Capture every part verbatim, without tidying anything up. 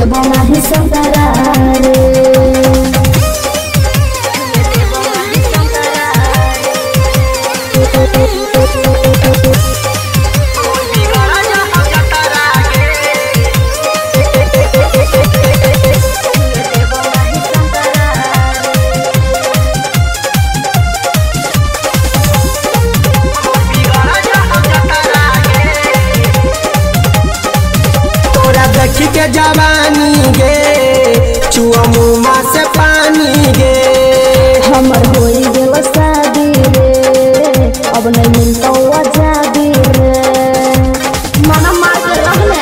देबो नाही संतरा रे देखी के जवानी गे चुआ मुँह से पानी गे हमर होई गेल शादी रे अब नहीं मिलतो आजादी रे मना मार के रहले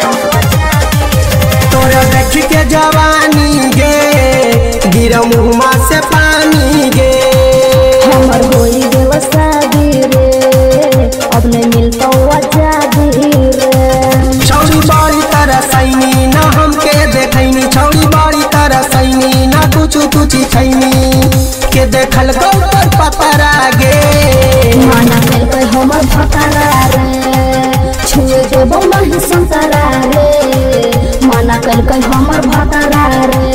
तोरा देखी के जवानी गे गिरा मुँह से पानी गे हमर होई गेल शादी रे अब नहीं मिलतो आजादी रे छौरी बारी तरह सैनी ना हमके देखैनी छौरी बारी तरह सैनी ना कुछ कुछ खैनी के देखल गौर पतरा गे माना मिल के हमर भतरा रे छुए देबो नहीं संतरा रे माना कर के हमर भतरा रे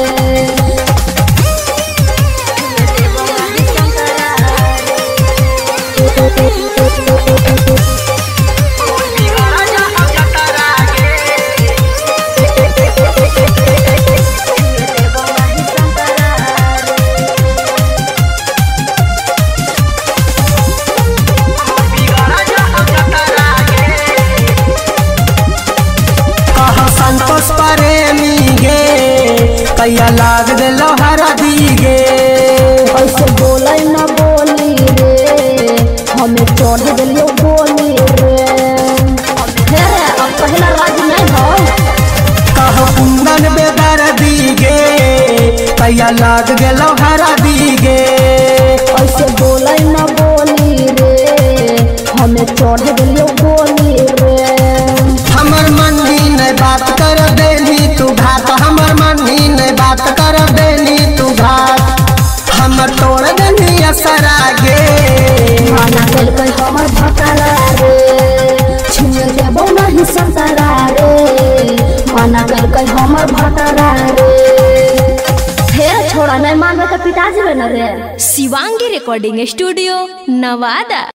संतोष प्रेमी गे कैया लाग दे लोहरा दी गे ऐसे बोले न बोली रे हमें चढ़ दिलियो बोली रे हे अब पहला राज नहीं हो कहो कुंदन बेदर दी गे कैया लाग गे लोहरा दी गे ऐसे बोले न बोली रे हमें चढ़ दिलियो बोली रे हमर मंडी ने बात कर देली तू घात हमर मंडी ने बात कर देली तू घात हमर तोड़ देली असरा गे माना दिल के हमर भतरा रे छुए देबो नहीं संतरा रे माना दिल के हमर भतरा रे हे छोड़ा नहीं मानवे के पिताजी बन रे शिवांगी रिकॉर्डिंग स्टूडियो नवादा।